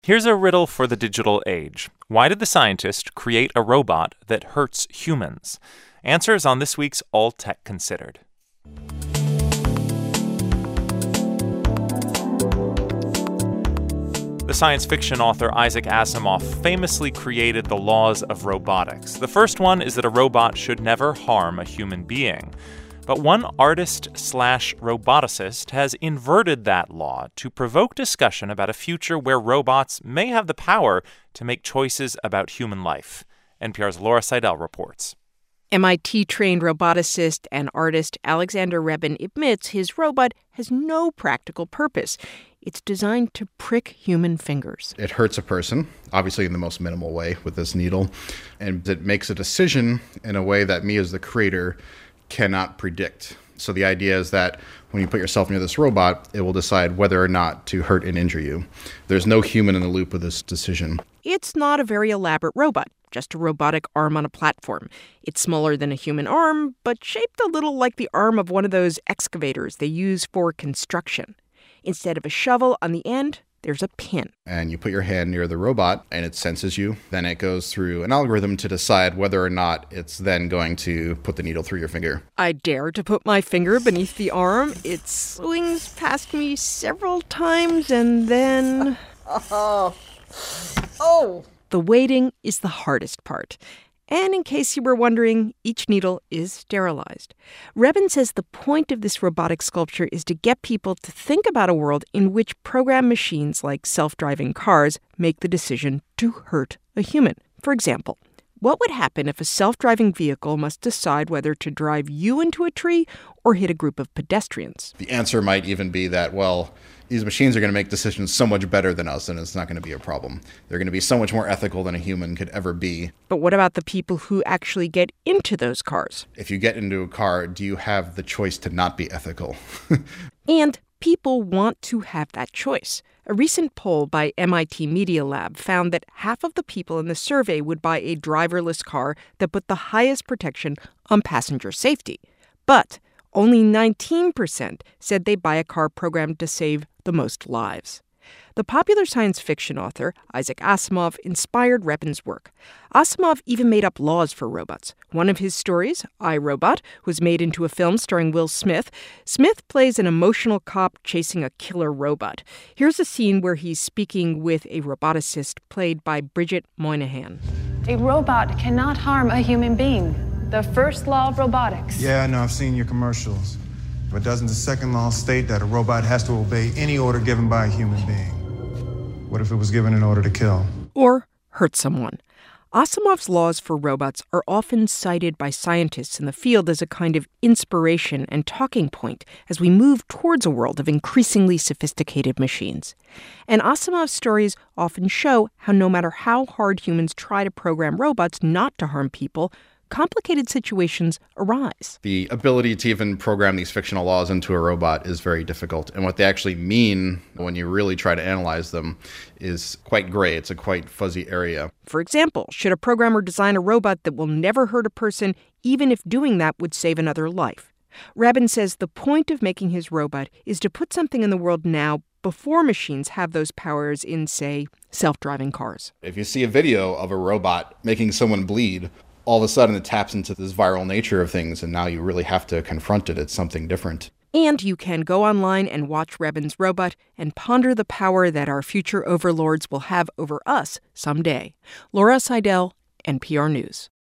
Here's a riddle for the digital age. Why did the scientist create a robot that hurts humans? Answers on this week's All Tech Considered. The science fiction author Isaac Asimov famously created the laws of robotics. The first one is that a robot should never harm a human being. But one artist/roboticist has inverted that law to provoke discussion about a future where robots may have the power to make choices about human life. NPR's Laura Seidel reports. MIT-trained roboticist and artist Alexander Rebin admits his robot has no practical purpose. It's designed to prick human fingers. It hurts a person, obviously in the most minimal way with this needle, and it makes a decision in a way that me as the creator cannot predict. So the idea is that when you put yourself near this robot, it will decide whether or not to hurt and injure you. There's no human in the loop with this decision. It's not a very elaborate robot, just a robotic arm on a platform. It's smaller than a human arm, but shaped a little like the arm of one of those excavators they use for construction. Instead of a shovel on the end, there's a pin. And you put your hand near the robot and it senses you. Then it goes through an algorithm to decide whether or not it's then going to put the needle through your finger. I dare to put my finger beneath the arm. It swings past me several times and then... Oh! The waiting is the hardest part. And in case you were wondering, each needle is sterilized. Rebin says the point of this robotic sculpture is to get people to think about a world in which programmed machines like self-driving cars make the decision to hurt a human. For example, what would happen if a self-driving vehicle must decide whether to drive you into a tree or hit a group of pedestrians? The answer might even be that, well, these machines are going to make decisions so much better than us, and it's not going to be a problem. They're going to be so much more ethical than a human could ever be. But what about the people who actually get into those cars? If you get into a car, do you have the choice to not be ethical? And people want to have that choice. A recent poll by MIT Media Lab found that half of the people in the survey would buy a driverless car that put the highest protection on passenger safety. But only 19% said they'd buy a car programmed to save the most lives. The popular science fiction author Isaac Asimov inspired Rebin's work. Asimov even made up laws for robots. One of his stories, I, Robot, was made into a film starring Will Smith. Smith plays an emotional cop chasing a killer robot. Here's a scene where he's speaking with a roboticist played by Bridget Moynihan. A robot cannot harm a human being. The first law of robotics. Yeah, I know. I've seen your commercials. But doesn't the second law state that a robot has to obey any order given by a human being? What if it was given an order to kill? Or hurt someone. Asimov's laws for robots are often cited by scientists in the field as a kind of inspiration and talking point as we move towards a world of increasingly sophisticated machines. And Asimov's stories often show how no matter how hard humans try to program robots not to harm people, complicated situations arise. The ability to even program these fictional laws into a robot is very difficult. And what they actually mean when you really try to analyze them is quite gray. It's a quite fuzzy area. For example, should a programmer design a robot that will never hurt a person, even if doing that would save another life? Rebin says the point of making his robot is to put something in the world now before machines have those powers in, say, self-driving cars. If you see a video of a robot making someone bleed, all of a sudden it taps into this viral nature of things, and now you really have to confront it. It's something different. And you can go online and watch Rebin's robot and ponder the power that our future overlords will have over us someday. Laura Seidel, NPR News.